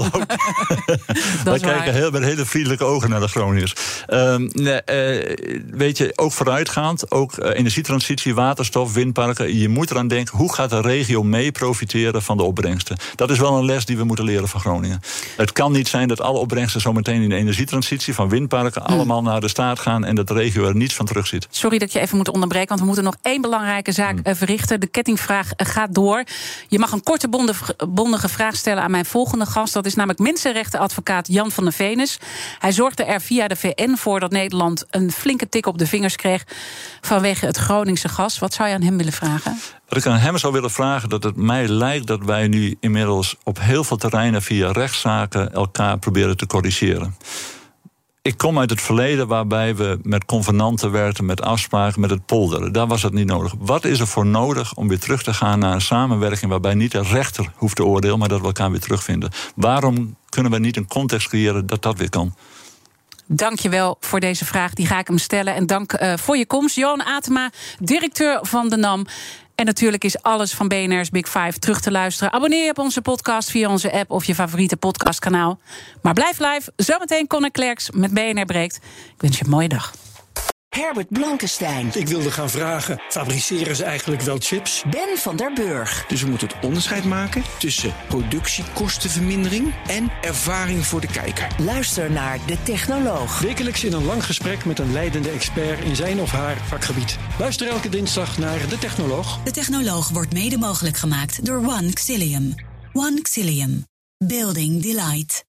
wij kijken heel, met hele vriendelijke ogen naar de Groningers. Um, nee, uh, weet je, ook vooruitgaand, ook uh, energietransitie, waterstof, windparken. Je moet eraan denken, hoe gaat de regio mee profiteren van de opbrengsten? Dat is wel een les die we moeten leren van Groningen. Het kan niet zijn dat alle opbrengsten zometeen in de energietransitie van windparken hmm. allemaal naar de staat gaan en dat de regio er niets van terugziet. Sorry dat je even moet onderbreken, want we moeten nog één belangrijke zaak hmm. uh, verrichten. De kettingvraag uh, gaat door. Je mag een korte bondige vraag stellen aan mijn volgende gast. Dat is namelijk mensenrechtenadvocaat Jan van der Venus. Hij zorgde er via de V N voor dat Nederland een flinke tik op de vingers kreeg vanwege het Groningse gas. Wat zou je aan hem willen vragen? Wat ik aan hem zou willen vragen, dat het mij lijkt dat wij nu inmiddels op heel veel terreinen via rechtszaken elkaar proberen te corrigeren. Ik kom uit het verleden waarbij we met convenanten werkten, met afspraken, met het polderen. Daar was dat niet nodig. Wat is er voor nodig om weer terug te gaan naar een samenwerking waarbij niet de rechter hoeft te oordelen, maar dat we elkaar weer terugvinden? Waarom kunnen we niet een context creëren dat dat weer kan? Dank je wel voor deze vraag, die ga ik hem stellen. En dank uh, voor je komst. Johan Atema, directeur van de N A M. En natuurlijk is alles van B N R's Big Five terug te luisteren. Abonneer je op onze podcast via onze app of je favoriete podcastkanaal. Maar blijf live. Zometeen Conor Klerks met B N R Breekt. Ik wens je een mooie dag. Herbert Blankenstein. Ik wilde gaan vragen, fabriceren ze eigenlijk wel chips? Ben van der Burg. Dus we moeten het onderscheid maken tussen productiekostenvermindering en ervaring voor de kijker. Luister naar De Technoloog. Wekelijks in een lang gesprek met een leidende expert in zijn of haar vakgebied. Luister elke dinsdag naar De Technoloog. De Technoloog wordt mede mogelijk gemaakt door One Xilium. One Xilium. Building Delight.